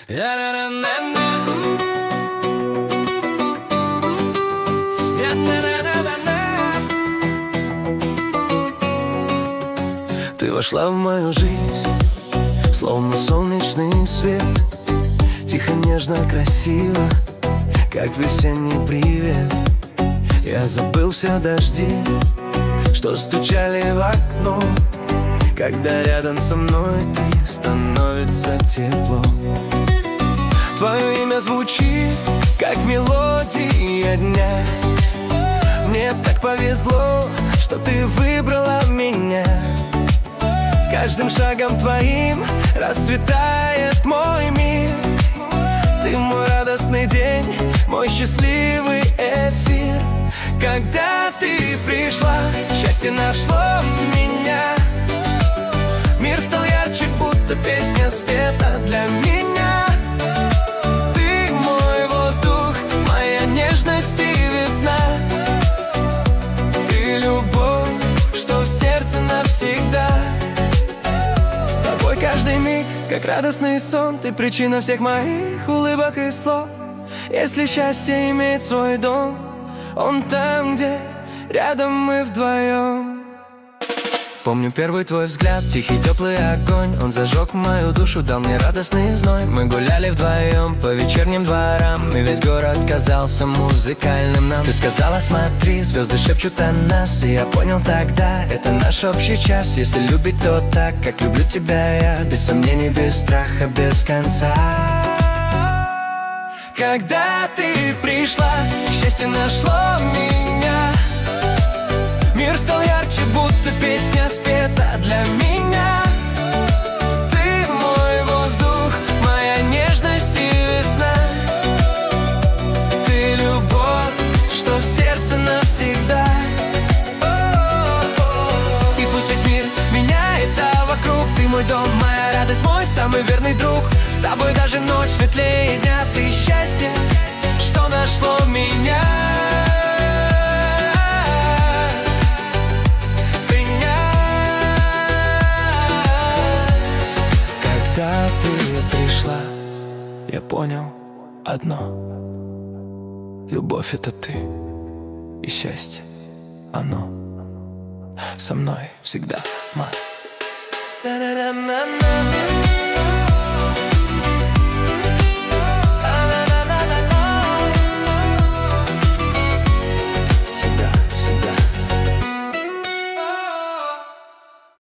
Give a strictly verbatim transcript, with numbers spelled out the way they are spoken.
Ты вошла в мою жизнь, словно солнечный свет. Тихо, нежно, красиво, как весенний привет. Я забыл все дожди, что стучали в окно. Когда рядом со мной ты, становится тепло. Твое имя звучит, как мелодия дня. Мне так повезло, что ты выбрала меня. С каждым шагом твоим расцветает мой мир. Ты мой радостный день, мой счастливый эфир. Когда ты пришла, счастье нашло меня. Мир стал ярче, будто песня спета для меня. Ты мой воздух, моя нежность и весна. Ты любовь, что в сердце навсегда. С тобой каждый миг, как радостный сон. Ты причина всех моих улыбок и слов. Если счастье имеет свой дом, он там, где рядом мы вдвоем. Помню первый твой взгляд, тихий теплый огонь. Он зажег мою душу, дал мне радостный зной. Мы гуляли вдвоем по вечерним дворам, и весь город казался музыкальным нам. Ты сказала: смотри, звезды шепчут о нас. И я понял тогда, это наш общий час. Если любить, то так, как люблю тебя я. Без сомнений, без страха, без конца. Когда ты пришла, счастье нашло меня. Мир стал ярче, будто песня спета для меня. Ты мой воздух, моя нежность и весна. Ты любовь, что в сердце навсегда. И пусть весь мир меняется вокруг, ты мой дом, моя радость, мой самый верный друг. С тобой даже ночь светлее дня. Ты счастье, что нашло меня. Когда ты пришла, я понял одно: любовь — это ты, и счастье, оно со мной всегда, мать.